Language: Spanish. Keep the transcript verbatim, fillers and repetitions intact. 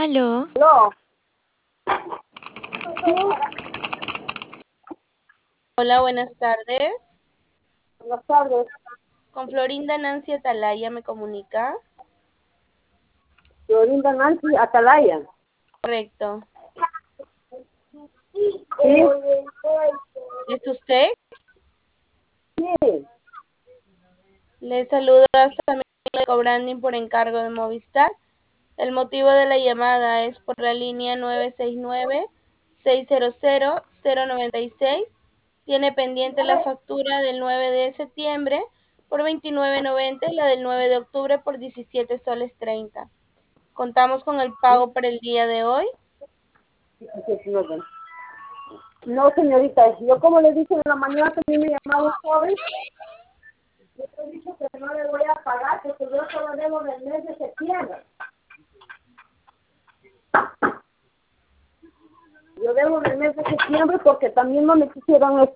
Aló. No, Hola, buenas tardes. buenas tardes. Con Florinda Nancy Atalaya me comunica. Florinda Nancy Atalaya. Correcto. Sí, ¿Es usted? sí. Le saluda también de Cobranding por encargo de Movistar. El motivo de la llamada es por la línea nueve seis nueve, seis cero cero, cero nueve seis. Tiene pendiente la factura del nueve de septiembre por veintinueve noventa y la del nueve de octubre por diecisiete soles treinta. Contamos con el pago para el día de hoy. No, señorita, yo como le dije en la mañana, también me llamaba un joven. Yo le he dicho que no le voy a pagar, porque yo solo debo del mes de septiembre. Yo debo del mes de septiembre porque también no me quisieron